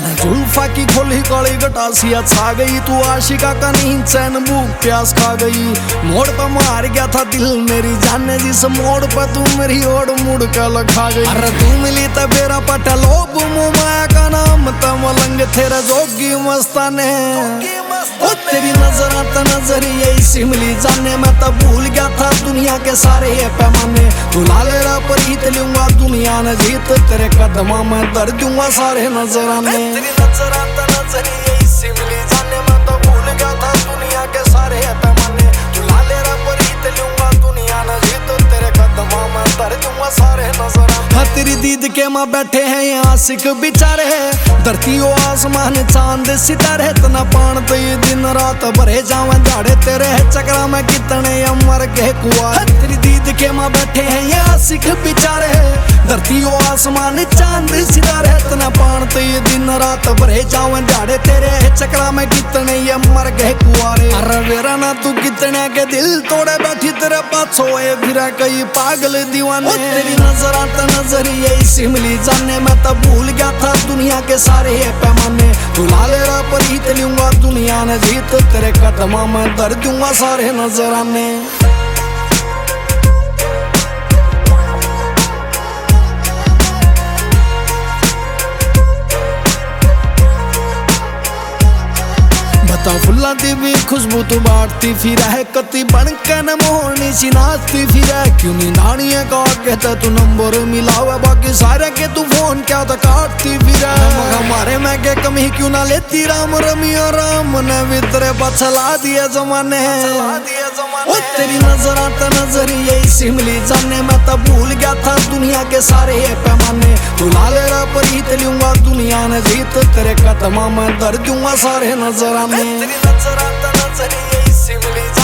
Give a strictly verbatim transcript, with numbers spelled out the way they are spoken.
तने जुल्फा की खोली काली गटासिया छा गई, तू आशिका का नींद चैन भूख प्यास खा गई। मोड़ पर मार गया था दिल मेरी जाने, जिस मोड़ पर तू मेरी ओर मुड़ कर लखा गई। अरे तू मिली तो बेरा पटलोब माया का नाम त मलंग तेरा जोगी मस्ताने। ओ तेरी नजर आता नजर यही सिमली जाने, मैं तब भूल गया था दुनिया के सारे ये पैमाने। तू लालेरा पर जीत लूंगा दुनिया न जीत, तेरे कदमा में दर्द दूंगा सारे नजराने। तेरी नजर आता नजर यही सिमली जाने, मैं तब भूल गया था दुनिया के सारे ये पैमाने। तू लालेरा पर जीत लूंगा दुनिया न जीत, तेरे कदमा में दर्द दूंगा सारे नजराने। हाँ तेरी दीद के माँ बैठे हैं ये आशिक बिचारे, धरती ओ आसमान चांद सितारे। तना पान तो ये दिन रात भरे जावे झाड़े, तेरे चक्रा में कितने अमर के कुआ। तेरी दीद के माँ बैठे हैं ये आशिक बिचारे, धरती ओ आसमान चांद सितारे। तना पान तो ये दिन रात भरे जावे झाड़े, तेरे चक्रा में कितने अमर के कुआरे। अरे वेरा ना तू कितने के दिल तोड़े बैठी, तेरे पास सोए फिर कई पागल दीवाने। तेरी नजर आता नजर यही सिमली जाने, मैं तब भूल गया था दुनिया के सारे ये पैमाने। तू लालेरा पर जीत लूंगा दुनिया न जीत, तेरे कदमा में दर्द दूंगा सारे नजराने। बता फुल्ला दी भी खुशबू तू बांटती फिर है, कति बनके न मोहनी सी नाचती फिर है। क्यों नी नानी है का कहता तू नंबर मिलावा, बाकी सारे के तू फोन क्या तो काटती फिर है। हमारे में के कमी क्यों ना लेती, राम रमिया राम ने वितरे बचला दिया जमाने। ओ तेरी नजर आता नजर यही सिमली जाने, मैं तब भूल गया था दुनिया के सारे ये पैमाने। तू लालेरा पर जीत लूंगा दुनिया न जीत, तेरे कदमा में दर्द दूंगा सारे नजराने। तेरी नजर आता नजर यही सिमली